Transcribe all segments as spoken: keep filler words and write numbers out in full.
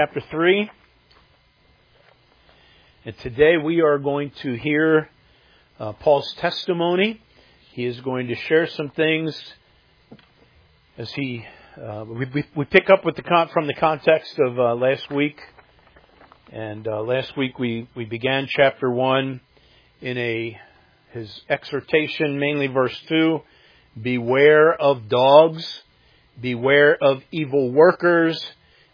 Chapter three. And today we are going to hear uh, Paul's testimony. He is going to share some things as he uh, we, we, we pick up with the con- from the context of uh, last week. And uh, last week we, we began chapter one in a his exhortation, mainly verse two. Beware of dogs, beware of evil workers,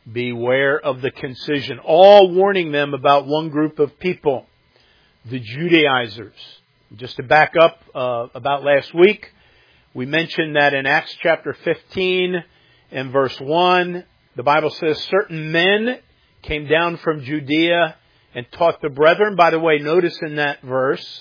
beware of the concision. All warning them about one group of people, the Judaizers. Just to back up uh, about last week, we mentioned that in Acts chapter fifteen and verse one, the Bible says certain men came down from Judea and taught the brethren. By the way, notice in that verse,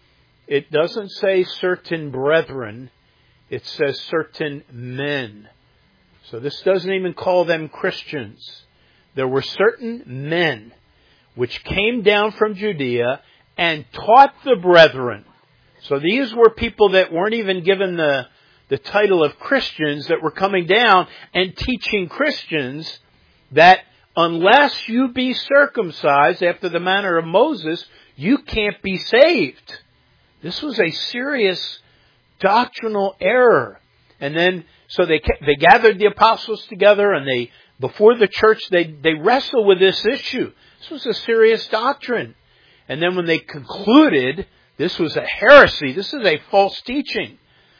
it doesn't say certain brethren, it says certain men. So this doesn't even call them Christians. There were certain men which came down from Judea and taught the brethren. So these were people that weren't even given the, the title of Christians, that were coming down and teaching Christians that unless you be circumcised after the manner of Moses, you can't be saved. This was a serious doctrinal error. And then, so they they gathered the apostles together, and they, before the church, they, they wrestled with this issue. This was a serious doctrine. And then when they concluded, this was a heresy, this is a false teaching.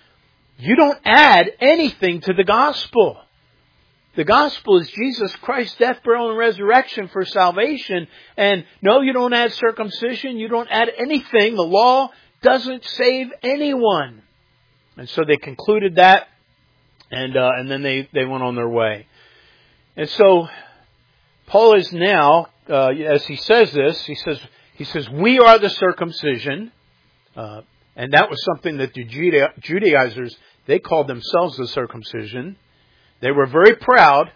You don't add anything to the gospel. The gospel is Jesus Christ's death, burial, and resurrection for salvation. And no, you don't add circumcision, you don't add anything. The law doesn't save anyone. And so they concluded that, and uh, and then they, they went on their way. And so Paul is now, uh, as he says this, he says he says we are the circumcision, uh, and that was something that the Juda- Judaizers, they called themselves the circumcision. They were very proud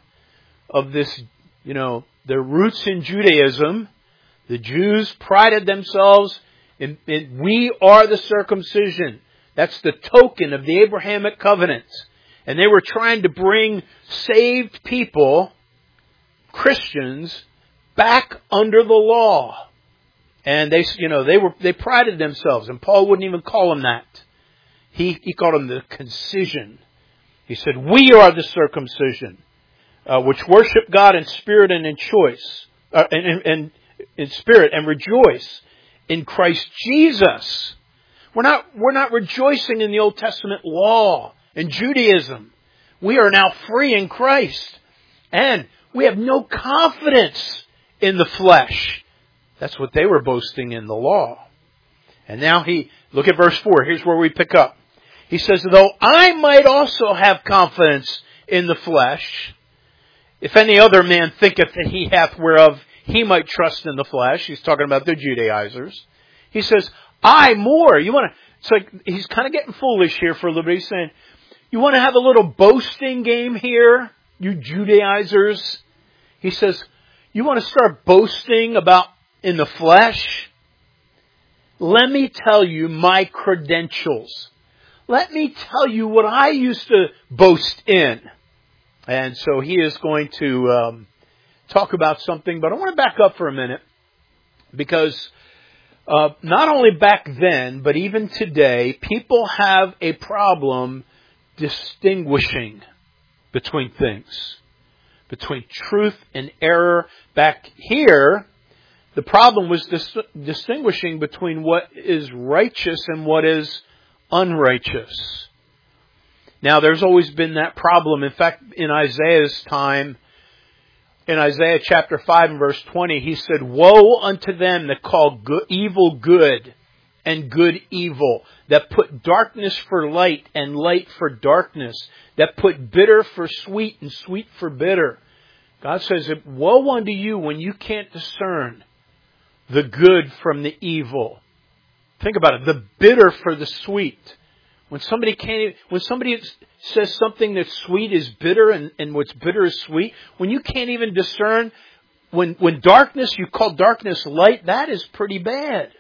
of this, you know, their roots in Judaism. The Jews prided themselves in, in we are the circumcision. That's the token of the Abrahamic covenant. And they were trying to bring saved people, Christians, back under the law. And they, you know, they were, they prided themselves. And Paul wouldn't even call them that. He, he called them the concision. He said, we are the circumcision, uh, which worship God in spirit and in choice, uh, and, and in spirit, and rejoice in Christ Jesus. We're not, we're not rejoicing in the Old Testament law and Judaism. We are now free in Christ. And we have no confidence in the flesh. That's what they were boasting in, the law. And now he, look at verse four. Here's where we pick up. He says, though I might also have confidence in the flesh, if any other man thinketh that he hath whereof he might trust in the flesh. He's talking about the Judaizers. He says, I more. You want to, it's like, he's kind of getting foolish here for a little bit. He's saying, you want to have a little boasting game here, you Judaizers? He says, you want to start boasting about in the flesh? Let me tell you my credentials. Let me tell you what I used to boast in. And so he is going to um, talk about something, but I want to back up for a minute, because Uh, not only back then, but even today, people have a problem distinguishing between things, between truth and error. Back here, the problem was dis- distinguishing between what is righteous and what is unrighteous. Now, there's always been that problem. In fact, in Isaiah's time, in Isaiah chapter five and verse twenty, he said, woe unto them that call good, evil good and good evil, that put darkness for light and light for darkness, that put bitter for sweet and sweet for bitter. God says, woe unto you when you can't discern the good from the evil. Think about it, the bitter for the sweet. When somebody can't, when somebody says something that's sweet is bitter and, and what's bitter is sweet, when you can't even discern, when, when darkness, you call darkness light, that is pretty bad.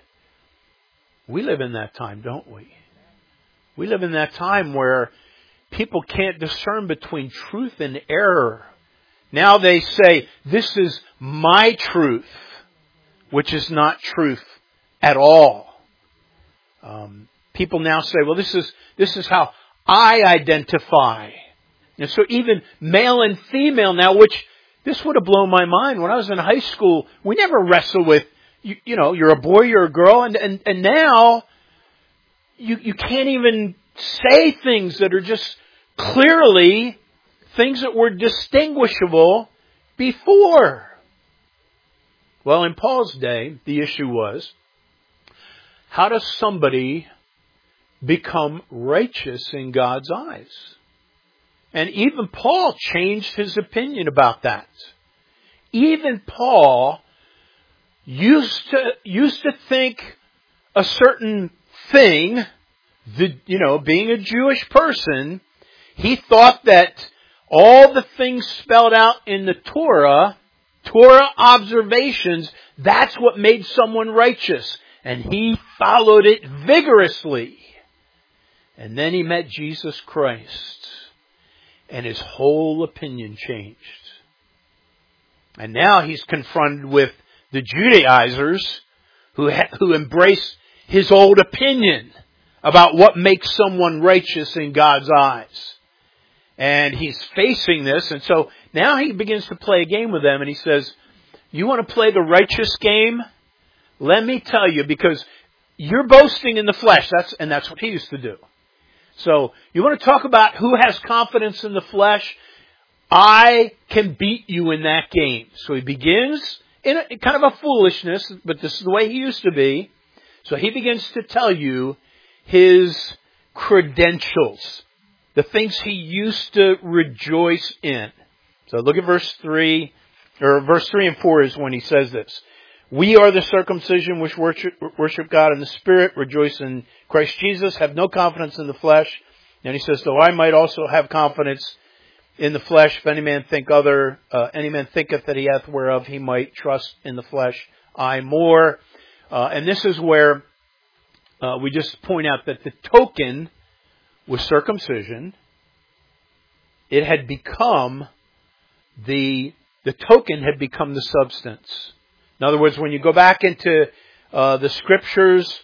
We live in that time, don't we? We live in that time where people can't discern between truth and error. Now they say, this is my truth, which is not truth at all. Um, people now say, well, this is this is how I identify. And so even male and female now, which this would have blown my mind. When I was in high school, we never wrestled with, you, you know, you're a boy, you're a girl, and and, and now you you can't even say things that are just clearly things that were distinguishable before. Well, in Paul's day, the issue was, how does somebody become righteous in God's eyes? And even Paul changed his opinion about that. Even Paul used to used to think a certain thing, the, you know, being a Jewish person, he thought that all the things spelled out in the Torah, Torah observations, that's what made someone righteous. And he followed it vigorously. And then he met Jesus Christ. And his whole opinion changed. And now he's confronted with the Judaizers who ha- who embrace his old opinion about what makes someone righteous in God's eyes. And he's facing this. And so now he begins to play a game with them. And he says, you want to play the righteous game? Let me tell you, because you're boasting in the flesh. That's and that's what he used to do. So you want to talk about who has confidence in the flesh? I can beat you in that game. So he begins in a, kind of a foolishness, but this is the way he used to be. So he begins to tell you his credentials, the things he used to rejoice in. So look at verse three, or verse three and four is when he says this. We are the circumcision which worship, worship God in the Spirit, rejoice in Christ Jesus, have no confidence in the flesh. And he says, though I might also have confidence in the flesh, if any man think other, uh, any man thinketh that he hath whereof he might trust in the flesh, I more. Uh, and this is where uh, we just point out that the token was circumcision. It had become the, the token had become the substance. In other words, when you go back into uh, the scriptures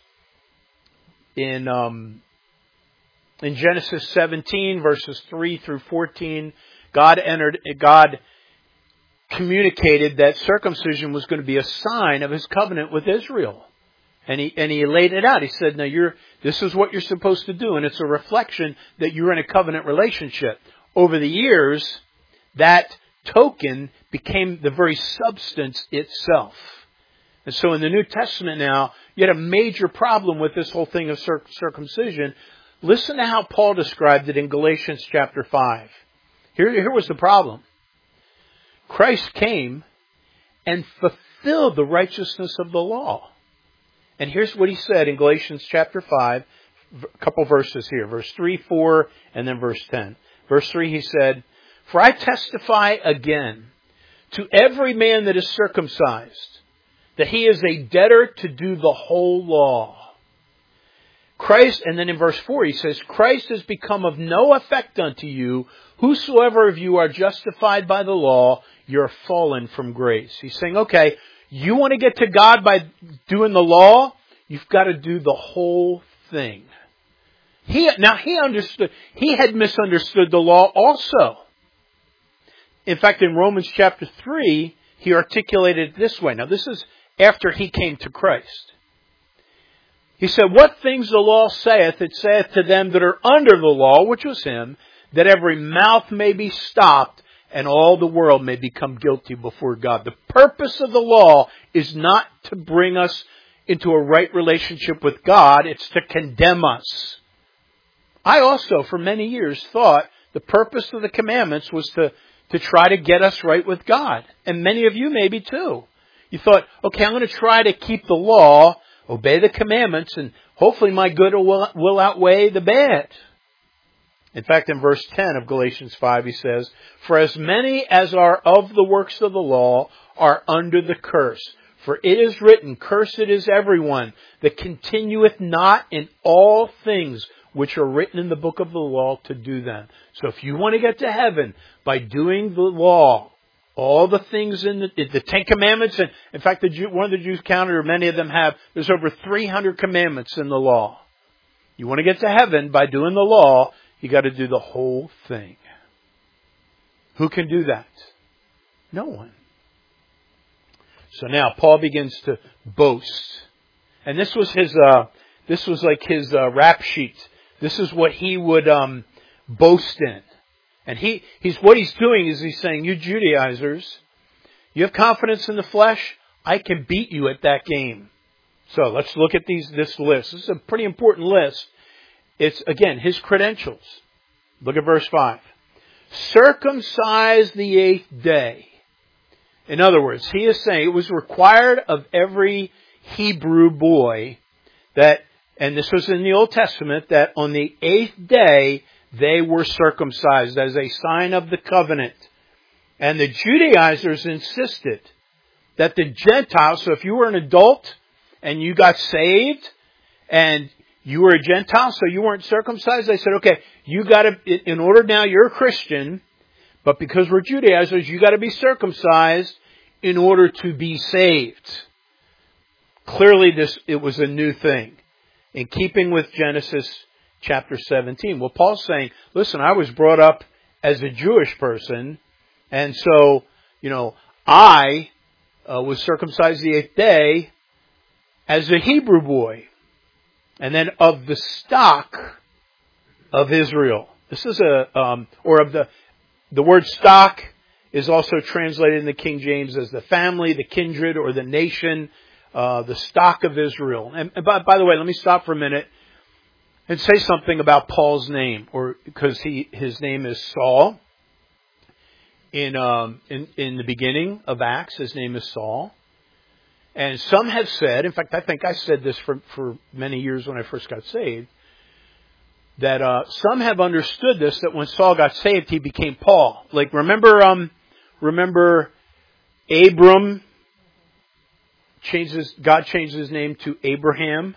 in um, in Genesis seventeen, verses three through fourteen, God entered. God communicated that circumcision was going to be a sign of His covenant with Israel, and he and he laid it out. He said, "Now you're this is what you're supposed to do, and it's a reflection that you're in a covenant relationship." Over the years, that token became the very substance itself. And so in the New Testament now, you had a major problem with this whole thing of circumcision. Listen to how Paul described it in Galatians chapter five. Here, here was the problem. Christ came and fulfilled the righteousness of the law. And here's what he said in Galatians chapter five, a couple verses here, verse three, four, and then verse ten. Verse three, he said, for I testify again to every man that is circumcised, that he is a debtor to do the whole law. Christ, and then in verse four he says, Christ has become of no effect unto you. Whosoever of you are justified by the law, you're fallen from grace. He's saying, okay, you want to get to God by doing the law? You've got to do the whole thing. He, now he understood, he had misunderstood the law also. In fact, in Romans chapter three, he articulated it this way. Now, this is after he came to Christ. He said, what things the law saith, it saith to them that are under the law, which was him, that every mouth may be stopped and all the world may become guilty before God. The purpose of the law is not to bring us into a right relationship with God. It's to condemn us. I also, for many years, thought the purpose of the commandments was to to try to get us right with God. And many of you maybe too. You thought, okay, I'm going to try to keep the law, obey the commandments, and hopefully my good will, will outweigh the bad. In fact, in verse ten of Galatians five, he says, for as many as are of the works of the law are under the curse. For it is written, cursed is everyone that continueth not in all things which are written in the book of the law to do them. So if you want to get to heaven by doing the law, All the things in the, the Ten Commandments, and in fact, the Jew, one of the Jews counted, or many of them have, there's over three hundred commandments in the law. You want to get to heaven by doing the law, you got to do the whole thing. Who can do that? No one. So now Paul begins to boast. And this was his, uh, this was like his uh, rap sheet. This is what he would um, boast in. And he, he's, what he's doing is he's saying, you Judaizers, you have confidence in the flesh, I can beat you at that game. So let's look at these, this list. This is a pretty important list. It's, again, his credentials. Look at verse five. Circumcise the eighth day. In other words, he is saying it was required of every Hebrew boy that, and this was in the Old Testament, that on the eighth day they were circumcised as a sign of the covenant. And the Judaizers insisted that the Gentiles, so if you were an adult and you got saved and you were a Gentile, so you weren't circumcised, they said, okay, you got to, in order now you're a Christian, but because we're Judaizers, you got to be circumcised in order to be saved. Clearly this, it was a new thing. In keeping with Genesis chapter seventeen. Well, Paul's saying, listen, I was brought up as a Jewish person, and so, you know, I uh, was circumcised the eighth day as a Hebrew boy. And then of the stock of Israel. This is a, um, or of the, the word stock is also translated in the King James as the family, the kindred, or the nation, uh, the stock of Israel. And, and by, by the way, let me stop for a minute and say something about Paul's name, or because he his name is Saul. In um in, in the beginning of Acts, his name is Saul. And some have said, in fact, I think I said this for, for many years when I first got saved, that uh, some have understood this, that when Saul got saved, he became Paul. Like, remember, um, remember Abram changes, God changed his name to Abraham.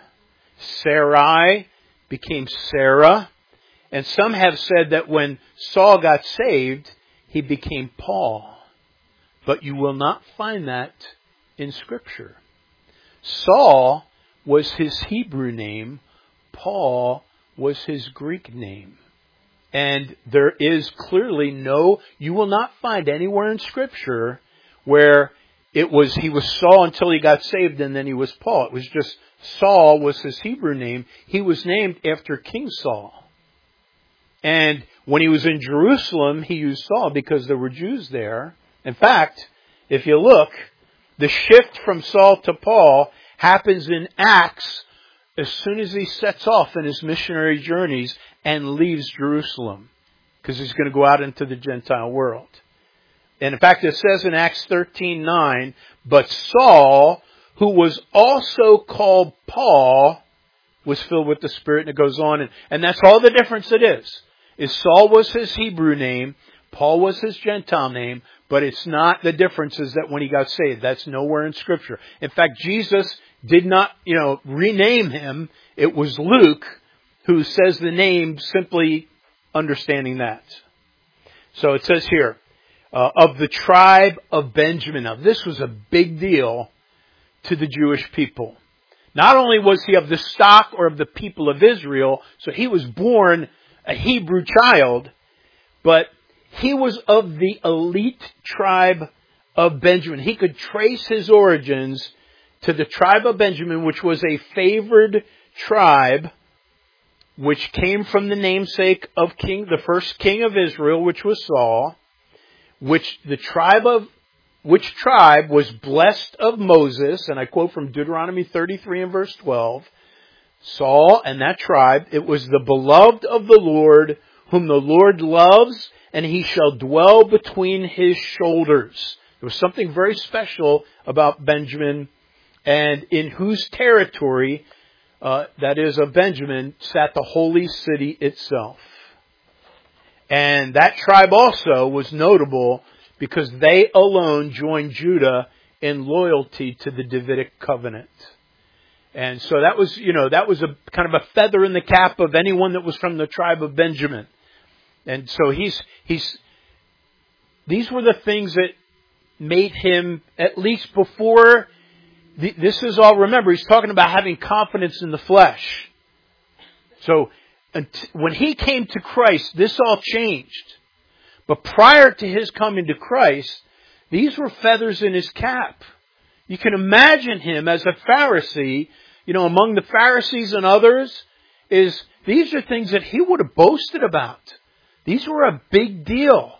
Sarai became Sarah. And some have said that when Saul got saved, he became Paul. But you will not find that in Scripture. Saul was his Hebrew name. Paul was his Greek name. And there is clearly no, you will not find anywhere in Scripture where it was, he was Saul until he got saved and then he was Paul. It was just Saul was his Hebrew name. He was named after King Saul. And when he was in Jerusalem, he used Saul because there were Jews there. In fact, if you look, the shift from Saul to Paul happens in Acts as soon as he sets off in his missionary journeys and leaves Jerusalem, because he's going to go out into the Gentile world. And in fact, it says in Acts thirteen nine, but Saul, who was also called Paul, was filled with the Spirit, and it goes on. And, and that's all the difference it is. Is Saul was his Hebrew name, Paul was his Gentile name, but it's not the differences that when he got saved. That's nowhere in Scripture. In fact, Jesus did not, you know, rename him. It was Luke who says the name, simply understanding that. So it says here, uh, of the tribe of Benjamin. Now, this was a big deal to the Jewish people. Not only was he of the stock or of the people of Israel, so he was born a Hebrew child, but he was of the elite tribe of Benjamin. He could trace his origins to the tribe of Benjamin, which was a favored tribe, which came from the namesake of king, the first king of Israel, which was Saul, which the tribe of, which tribe was blessed of Moses, and I quote from Deuteronomy thirty-three and verse twelve, Saul and that tribe, it was the beloved of the Lord, whom the Lord loves, and he shall dwell between his shoulders. There was something very special about Benjamin, and in whose territory, uh, that is of Benjamin, sat the holy city itself. And that tribe also was notable because they alone joined Judah in loyalty to the Davidic covenant. And so that was, you know, that was a kind of a feather in the cap of anyone that was from the tribe of Benjamin. And so he's, he's, these were the things that made him, at least before, this is all, remember, he's talking about having confidence in the flesh. So, when he came to Christ, this all changed. But prior to his coming to Christ, these were feathers in his cap. You can imagine him as a Pharisee, you know, among the Pharisees and others, is these are things that he would have boasted about. These were a big deal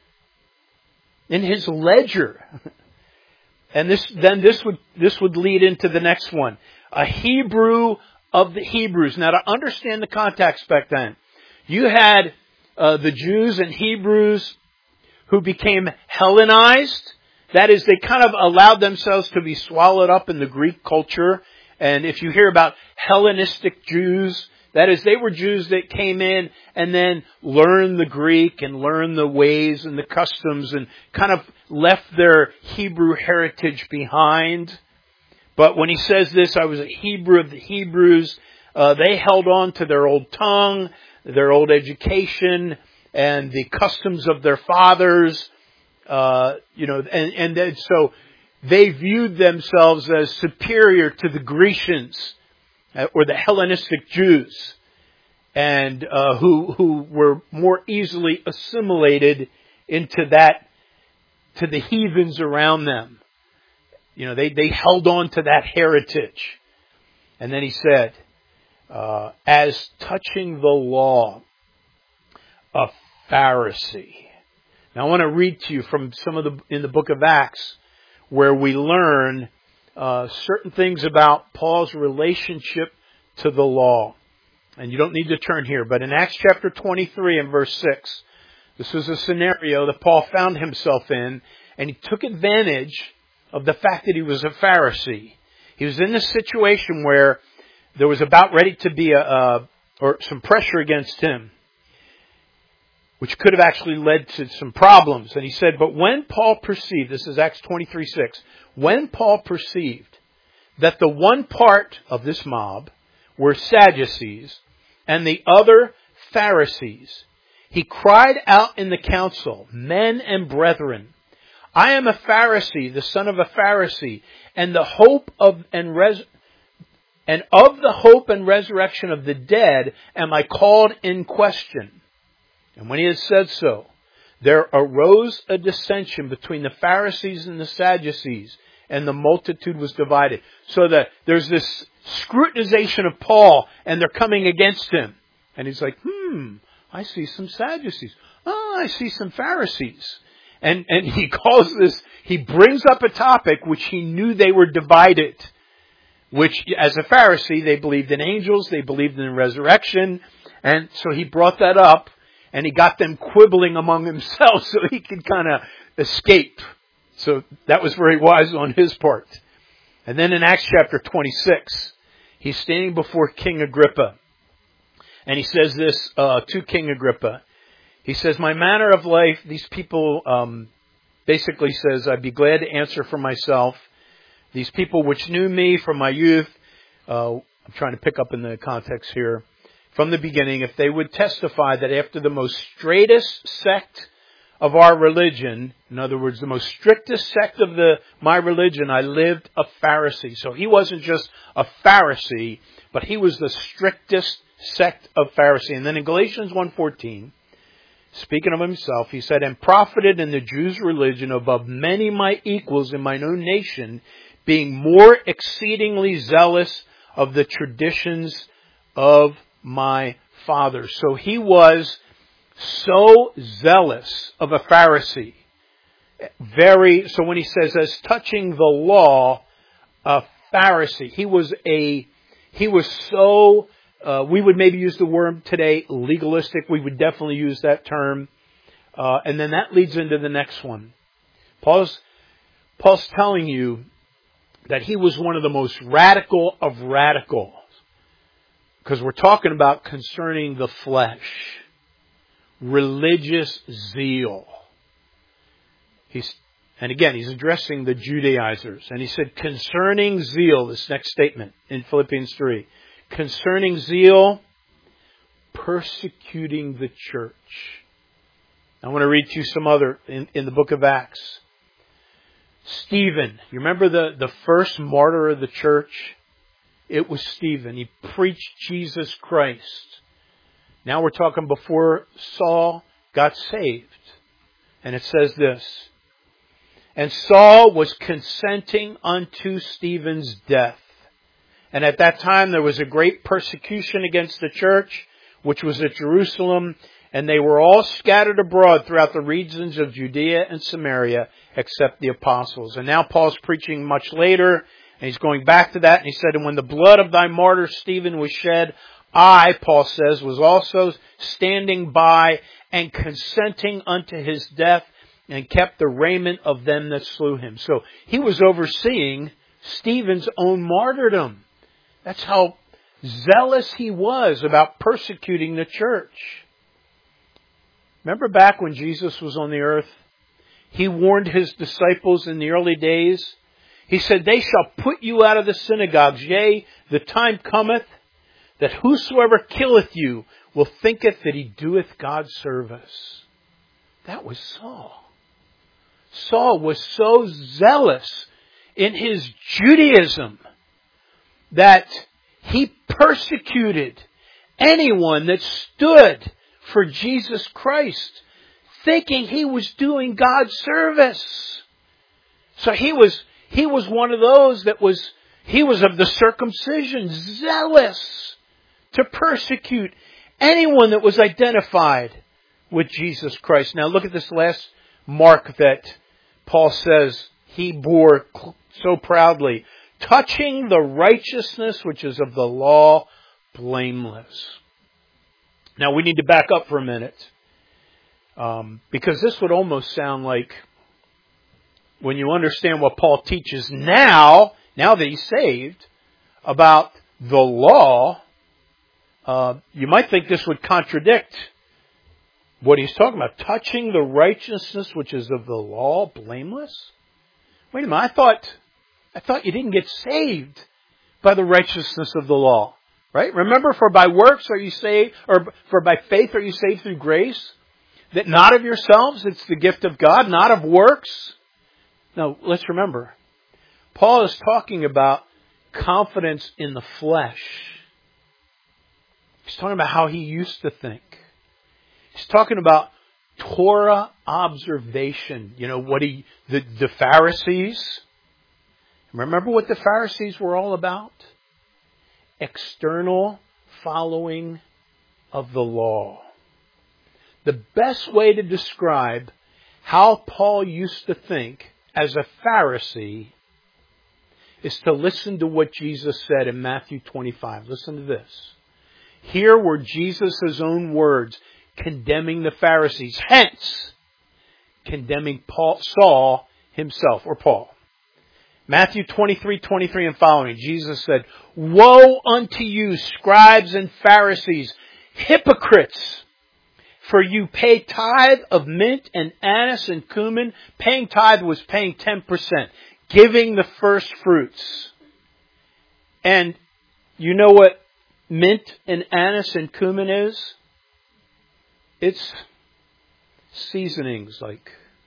in his ledger. And this, then this would, this would lead into the next one. A Hebrew of the Hebrews. Now, to understand the context back then, you had uh, the Jews and Hebrews who became Hellenized. That is, they kind of allowed themselves to be swallowed up in the Greek culture. And if you hear about Hellenistic Jews, that is, they were Jews that came in and then learned the Greek and learned the ways and the customs and kind of left their Hebrew heritage behind. But when he says this, I was a Hebrew of the Hebrews, uh, they held on to their old tongue, their old education, and the customs of their fathers. Uh, you know, and, and then, so they viewed themselves as superior to the Grecians uh, or the Hellenistic Jews, and uh, who who were more easily assimilated into that, to the heathens around them. You know, they, they held on to that heritage. And then he said, uh, as touching the law, a Pharisee. Now I want to read to you from some of the, in the book of Acts, where we learn uh, certain things about Paul's relationship to the law. And you don't need to turn here, but in Acts chapter twenty-three and verse six, this was a scenario that Paul found himself in, and he took advantage of the fact that he was a Pharisee. He was in this situation where there was about ready to be a, a or some pressure against him, which could have actually led to some problems. And he said, but when Paul perceived, this is Acts twenty-three six, when Paul perceived that the one part of this mob were Sadducees and the other Pharisees, he cried out in the council, men and brethren, I am a Pharisee, the son of a Pharisee, and the hope of and res and of the hope and resurrection of the dead am I called in question. And when he had said so, there arose a dissension between the Pharisees and the Sadducees, and the multitude was divided. So that there's this scrutinization of Paul, and they're coming against him. And he's like, hmm, I see some Sadducees. Oh, I see some Pharisees. And, and he calls this, he brings up a topic which he knew they were divided. Which, as a Pharisee, they believed in angels, they believed in the resurrection. And so he brought that up, and he got them quibbling among themselves so he could kind of escape. So that was very wise on his part. And then in Acts chapter twenty-six, he's standing before King Agrippa. And he says this uh, to King Agrippa. He says, my manner of life, these people um, basically says, I'd be glad to answer for myself. These people which knew me from my youth, uh, I'm trying to pick up in the context here, from the beginning, if they would testify that after the most straightest sect of our religion, in other words, the most strictest sect of the my religion, I lived a Pharisee. So he wasn't just a Pharisee, but he was the strictest sect of Pharisee. And then in Galatians one fourteen, speaking of himself, he said, and profited in the Jews' religion above many my equals in mine own nation, being more exceedingly zealous of the traditions of my father. So he was so zealous of a Pharisee. Very, so when he says, as touching the law, a Pharisee, he was a, he was so, uh, we would maybe use the word today, legalistic. We would definitely use that term. Uh, and then that leads into the next one. Paul's, Paul's telling you that he was one of the most radical of radicals. Because we're talking about concerning the flesh. Religious zeal. He's, and again, he's addressing the Judaizers. And he said, concerning zeal, this next statement in Philippians three. Concerning zeal, persecuting the church. I want to read to you some other in, in the book of Acts. Stephen, you remember the, the first martyr of the church? It was Stephen. He preached Jesus Christ. Now we're talking before Saul got saved. And it says this, and Saul was consenting unto Stephen's death. And at that time there was a great persecution against the church, which was at Jerusalem, and they were all scattered abroad throughout the regions of Judea and Samaria, except the apostles. And now Paul's preaching much later, and he's going back to that, and he said, and when the blood of thy martyr Stephen was shed, I, Paul says, was also standing by and consenting unto his death, and kept the raiment of them that slew him. So he was overseeing Stephen's own martyrdom. That's how zealous he was about persecuting the church. Remember back when Jesus was on the earth? He warned his disciples in the early days. He said, they shall put you out of the synagogues. Yea, the time cometh that whosoever killeth you will thinketh that he doeth God service. That was Saul. Saul was so zealous in his Judaism that he persecuted anyone that stood for Jesus Christ, thinking he was doing God's service. So he was, he was one of those that was, he was of the circumcision, zealous to persecute anyone that was identified with Jesus Christ. Now look at this last mark that Paul says he bore so proudly. Touching the righteousness which is of the law, blameless. Now we need to back up for a minute. Um, because this would almost sound like, when you understand what Paul teaches now, now that he's saved, about the law, uh, you might think this would contradict what he's talking about. Touching the righteousness which is of the law, blameless? Wait a minute, I thought, I thought you didn't get saved by the righteousness of the law. Right? Remember, for by works are you saved, or for by faith are you saved through grace? That not of yourselves, it's the gift of God, not of works. Now, let's remember, Paul is talking about confidence in the flesh. He's talking about how he used to think. He's talking about Torah observation. You know, what he, the, the Pharisees. Remember what the Pharisees were all about? External following of the law. The best way to describe how Paul used to think as a Pharisee is to listen to what Jesus said in Matthew twenty-five. Listen to this. Here were Jesus' own words condemning the Pharisees, hence condemning Paul, Saul himself, or Paul. Matthew twenty-three, twenty-three and following, Jesus said, woe unto you, scribes and Pharisees, hypocrites! For you pay tithe of mint and anise and cumin. Paying tithe was paying ten percent, giving the first fruits. And you know what mint and anise and cumin is? It's seasonings, like...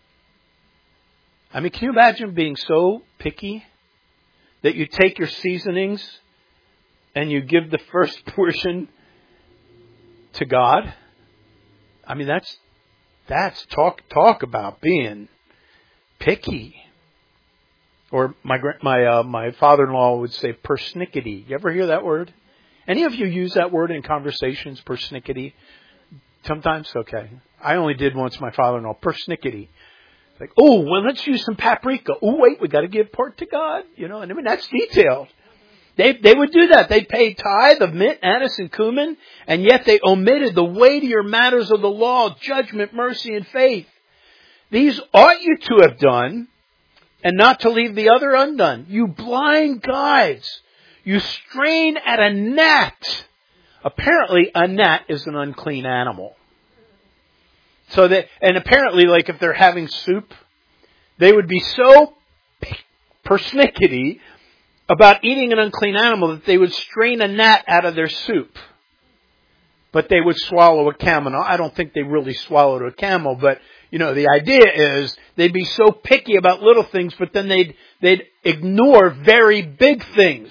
I mean, can you imagine being so picky that you take your seasonings and you give the first portion to God? I mean, that's that's talk talk about being picky. Or my my uh, my father-in-law would say persnickety. You ever hear that word? Any of you use that word in conversations? Persnickety. Sometimes, okay. I only did once. My father-in-law, persnickety. Like, oh, well, let's use some paprika. Oh, wait, we got to give part to God. You know, and I mean, that's detailed. They they would do that. They paid tithe of mint, anise, and cumin, and yet they omitted the weightier matters of the law, judgment, mercy, and faith. These ought you to have done, and not to leave the other undone. You blind guides, you strain at a gnat. Apparently, a gnat is an unclean animal. So that, and apparently, like if they're having soup, they would be so persnickety about eating an unclean animal that they would strain a gnat out of their soup. But they would swallow a camel. Now, I don't think they really swallowed a camel, but you know, the idea is they'd be so picky about little things, but then they'd, they'd ignore very big things.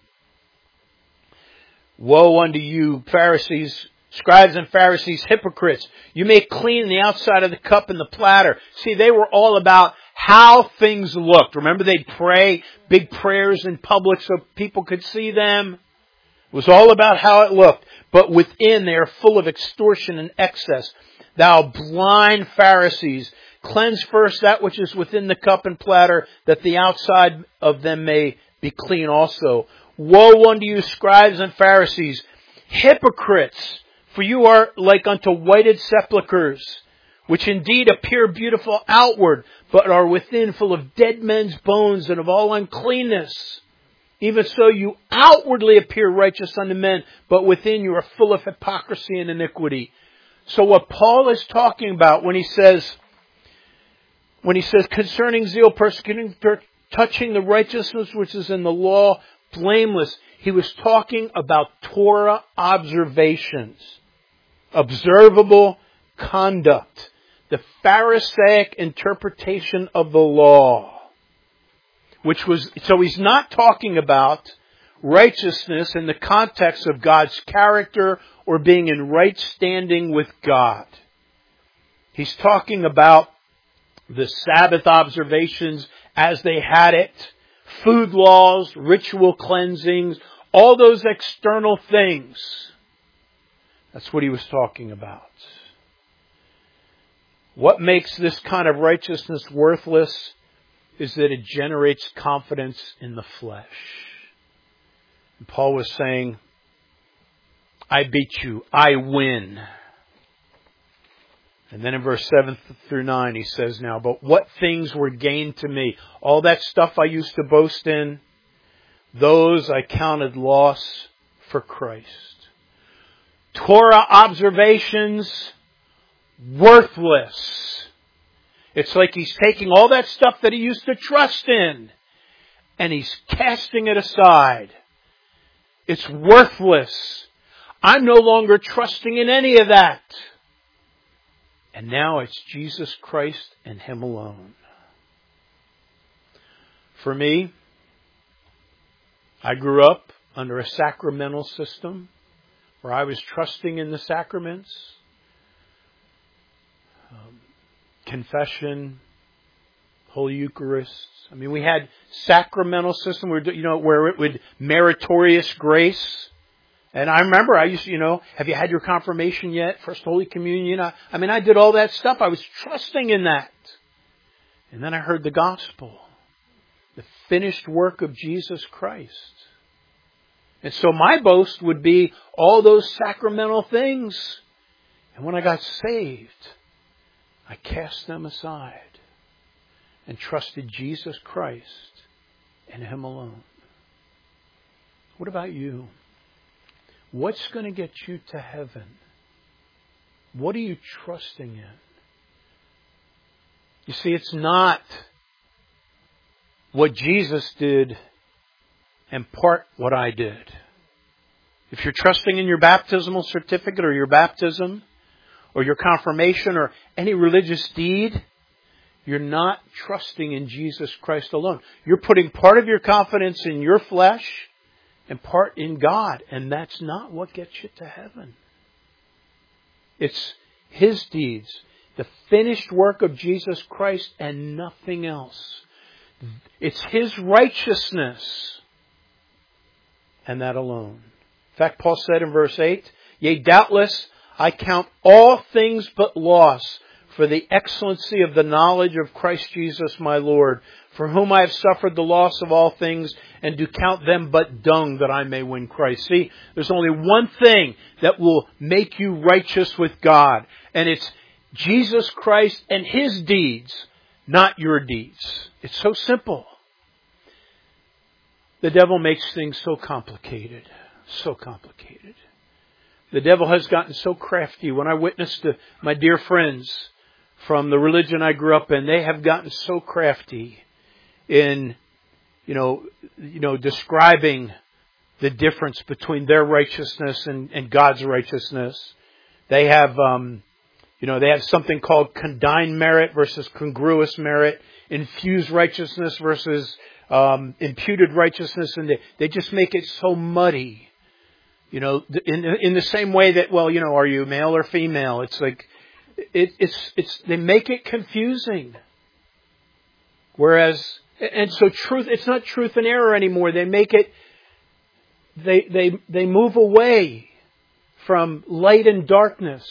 Woe unto you, Pharisees, scribes and Pharisees, hypocrites. You make clean the outside of the cup and the platter. See, they were all about how things looked. Remember, they'd pray big prayers in public so people could see them. It was all about how it looked. But within, they are full of extortion and excess. Thou blind Pharisees, cleanse first that which is within the cup and platter, that the outside of them may be clean also. Woe unto you, scribes and Pharisees, hypocrites! For you are like unto whited sepulchres, which indeed appear beautiful outward, but are within full of dead men's bones and of all uncleanness. Even so you outwardly appear righteous unto men, but within you are full of hypocrisy and iniquity. So what Paul is talking about when he says, when he says concerning zeal, persecuting, per, touching the righteousness which is in the law, blameless, he was talking about Torah observations, observable conduct, the Pharisaic interpretation of the law. Which was, so he's not talking about righteousness in the context of God's character or being in right standing with God. He's talking about the Sabbath observations as they had it, food laws, ritual cleansings, all those external things. That's what he was talking about. What makes this kind of righteousness worthless is that it generates confidence in the flesh. And Paul was saying, I beat you, I win. And then in verse seven through nine he says now, but what things were gained to me? All that stuff I used to boast in, those I counted loss for Christ. Torah observations, worthless. It's like he's taking all that stuff that he used to trust in and he's casting it aside. It's worthless. I'm no longer trusting in any of that. And now it's Jesus Christ and Him alone. For me, I grew up under a sacramental system where I was trusting in the sacraments. Um, Confession, Holy Eucharist. I mean, we had sacramental system where, you know, where it would meritorious grace. And I remember I used to, you know, have you had your confirmation yet? First Holy Communion. I, I mean, I did all that stuff. I was trusting in that. And then I heard the gospel. The finished work of Jesus Christ. And so my boast would be all those sacramental things. And when I got saved, I cast them aside and trusted Jesus Christ and Him alone. What about you? What's going to get you to heaven? What are you trusting in? You see, it's not what Jesus did and part what I did. If you're trusting in your baptismal certificate or your baptism, or your confirmation, or any religious deed, you're not trusting in Jesus Christ alone. You're putting part of your confidence in your flesh and part in God. And that's not what gets you to heaven. It's His deeds, the finished work of Jesus Christ and nothing else. It's His righteousness and that alone. In fact, Paul said in verse eight, yea, doubtless, I count all things but loss for the excellency of the knowledge of Christ Jesus my Lord, for whom I have suffered the loss of all things, and do count them but dung that I may win Christ. See, there's only one thing that will make you righteous with God, and it's Jesus Christ and His deeds, not your deeds. It's so simple. The devil makes things so complicated, so complicated. The devil has gotten so crafty. When I witness to my dear friends from the religion I grew up in, they have gotten so crafty in, you know, you know, describing the difference between their righteousness and, and God's righteousness. They have, um, You know, they have something called condign merit versus congruous merit, infused righteousness versus um, imputed righteousness, and they, they just make it so muddy. You know, in in the same way that, well, you know, are you male or female? It's like it, it's it's they make it confusing. Whereas, and so truth, it's not truth and error anymore. They make it. They they they move away from light and darkness.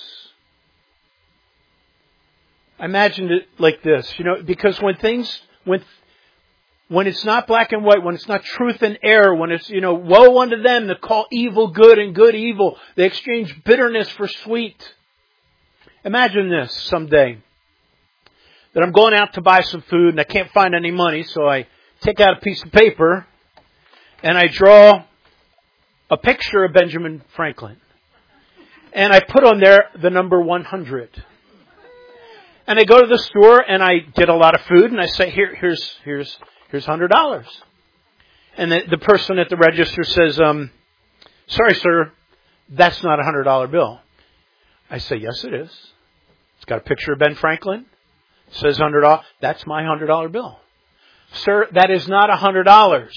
I imagined it like this, you know, because when things, when, when it's not black and white, when it's not truth and error, when it's, you know, woe unto them that call evil good and good evil, they exchange bitterness for sweet. Imagine this someday, that I'm going out to buy some food and I can't find any money, so I take out a piece of paper and I draw a picture of Benjamin Franklin. And I put on there the number one hundred. And I go to the store and I get a lot of food and I say, Here, here's, here's, here's one hundred dollars. And the, the person at the register says, um, sorry, sir, that's not a one hundred dollar bill. I say, yes, it is. It's got a picture of Ben Franklin. It says one hundred dollars. That's my one hundred dollar bill. Sir, that is not one hundred dollars.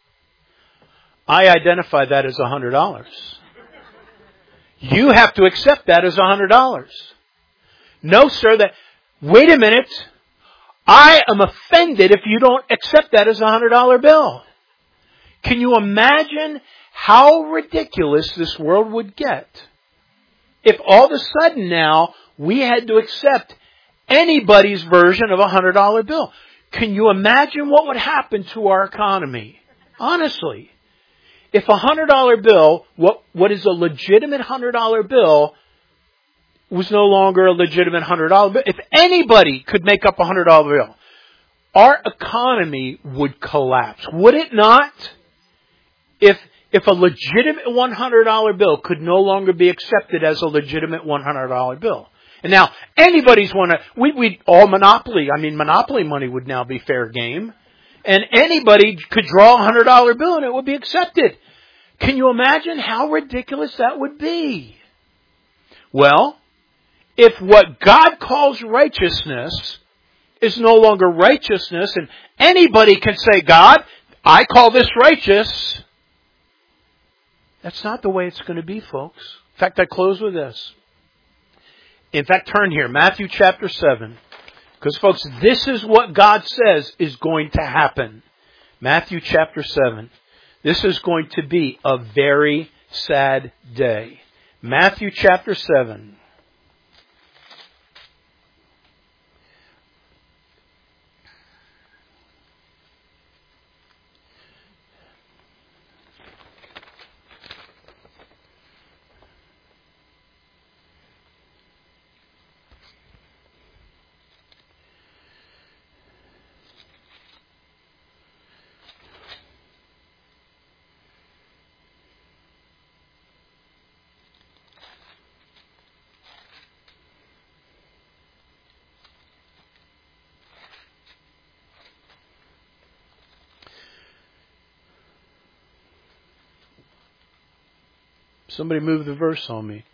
I identify that as one hundred dollars. You have to accept that as one hundred dollars. No, sir, that... Wait a minute. I am offended if you don't accept that as a one hundred dollar bill. Can you imagine how ridiculous this world would get if all of a sudden now we had to accept anybody's version of a one hundred dollar bill? Can you imagine what would happen to our economy? Honestly. If a one hundred dollar bill, what, what is a legitimate one hundred dollar bill, was no longer a legitimate one hundred dollar bill. If anybody could make up a one hundred dollar bill, our economy would collapse. Would it not? If if a legitimate one hundred dollar bill could no longer be accepted as a legitimate one hundred dollar bill. And now, anybody's want to, we, we all monopoly, I mean, monopoly money would now be fair game. And anybody could draw a one hundred dollar bill and it would be accepted. Can you imagine how ridiculous that would be? Well, if what God calls righteousness is no longer righteousness, and anybody can say, God, I call this righteous, that's not the way it's going to be, folks. In fact, I close with this. In fact, turn here, Matthew chapter seven. Because, folks, this is what God says is going to happen. Matthew chapter seven. This is going to be a very sad day. Matthew chapter seven. Somebody move the verse on me.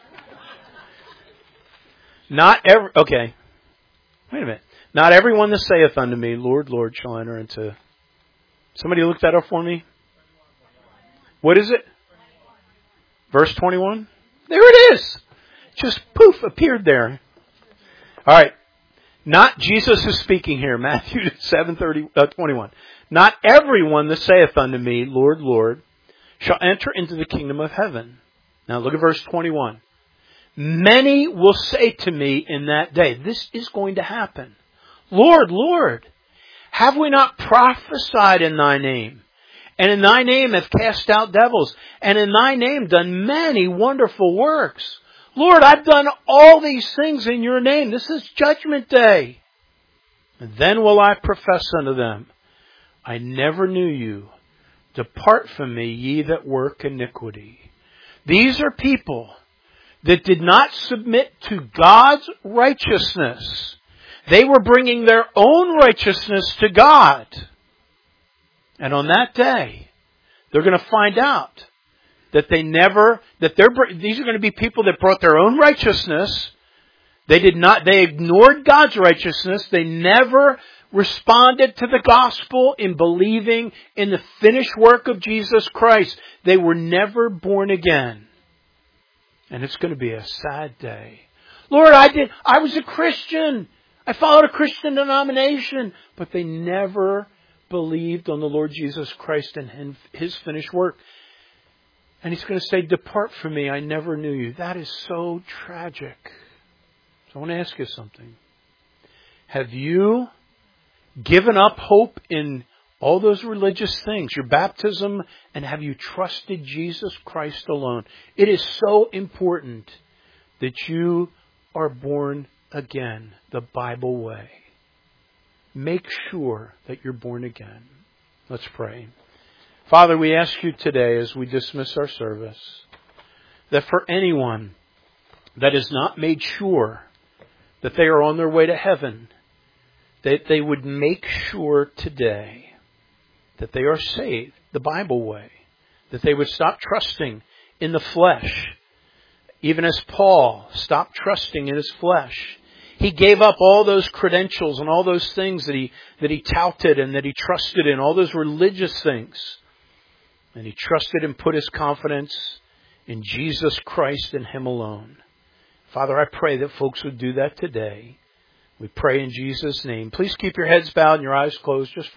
Not every, okay. Wait a minute. Not everyone that saith unto me, Lord, Lord, shall enter into. Somebody look that up for me. What is it? Verse twenty-one? There it is. Just poof, appeared there. All right. Not Jesus is speaking here. Matthew seven thirty, uh, twenty-one. Not everyone that saith unto me, Lord, Lord, shall enter into the kingdom of heaven. Now look at verse twenty-one. Many will say to me in that day, this is going to happen. Lord, Lord, have we not prophesied in thy name? And in thy name have cast out devils, and in thy name done many wonderful works. Lord, I've done all these things in your name. This is judgment day. And then will I profess unto them, I never knew you. Depart from me, ye that work iniquity. These are people that did not submit to God's righteousness. They were bringing their own righteousness to God. And on that day, they're going to find out that they never, that they're, these are going to be people that brought their own righteousness. They did not, they ignored God's righteousness. They never responded to the gospel in believing in the finished work of Jesus Christ. They were never born again. And it's going to be a sad day. Lord, I did, I was a Christian. I followed a Christian denomination. But they never believed on the Lord Jesus Christ and His finished work. And He's going to say, depart from me, I never knew you. That is so tragic. So I want to ask you something. Have you given up hope in all those religious things, your baptism, and have you trusted Jesus Christ alone? It is so important that you are born again the Bible way. Make sure that you're born again. Let's pray. Father, we ask you today as we dismiss our service that for anyone that is not made sure that they are on their way to heaven, that they would make sure today that they are saved the Bible way, that they would stop trusting in the flesh, even as Paul stopped trusting in his flesh. He gave up all those credentials and all those things that he that he touted and that he trusted in, all those religious things. And he trusted and put his confidence in Jesus Christ and Him alone. Father, I pray that folks would do that today. We pray in Jesus' name. Please keep your heads bowed and your eyes closed just for